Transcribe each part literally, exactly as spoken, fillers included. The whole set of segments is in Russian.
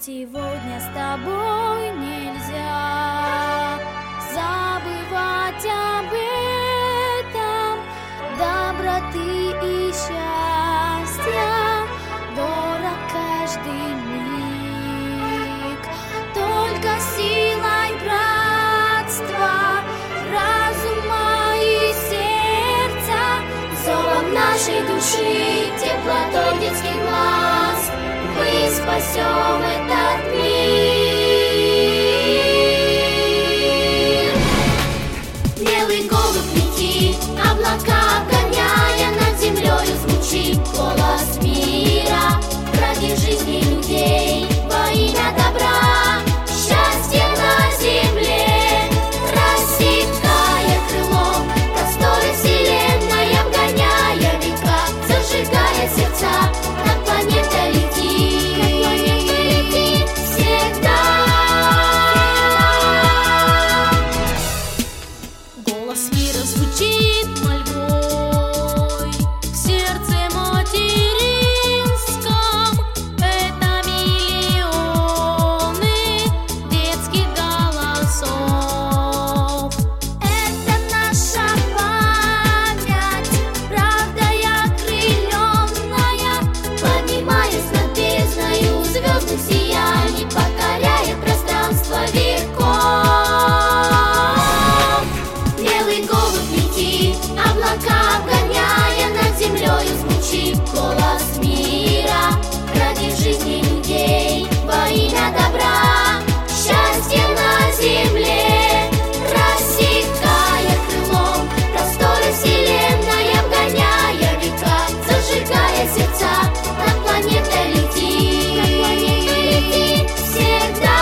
сегодня с тобой нельзя забывать об этом. Доброты и счастья дорог каждый миг. Только силой братства, разума и сердца, зовом нашей души, теплотой детских глаз мы спасем этот мир. Белый голубь летит, облака обгоняя, над землею звучит голос мира. Ради жизни людей, во имя добра, счастье на земле, рассекая крылом просторы вселенной, обгоняя века, зажигая сердца, над планетой летит, над планетой летит всегда. Голос мира звучит мольбой в сердце материнском. Это миллионы детских голосов. Это наша память, правдой окрыленная, поднимаясь над бездною звездных сияний, покоряя пространство веков. Белый голубь летит, облака обгоняя, над землею звучит голос мира. Ради жизни людей, во имя добра, счастье на земле, рассекая крылом просторы вселенной, обгоняя века, зажигая сердца, над планетой летит, над планетой летит всегда.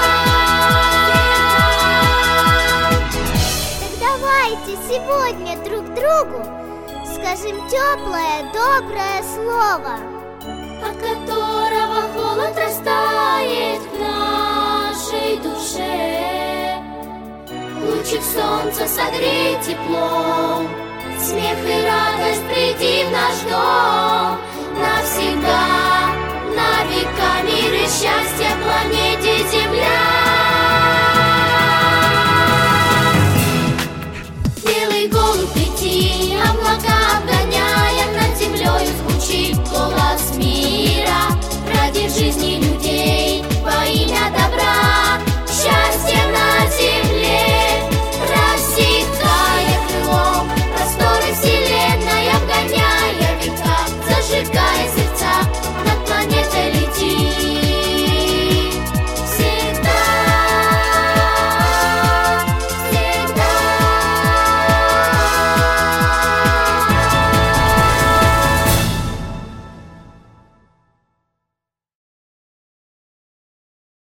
Так давайте сегодня друг другу скажем теплое, доброе слово, От которого холод растает в нашей душе. Лучик солнца согрей теплом, смех и радость приди в наш дом навсегда.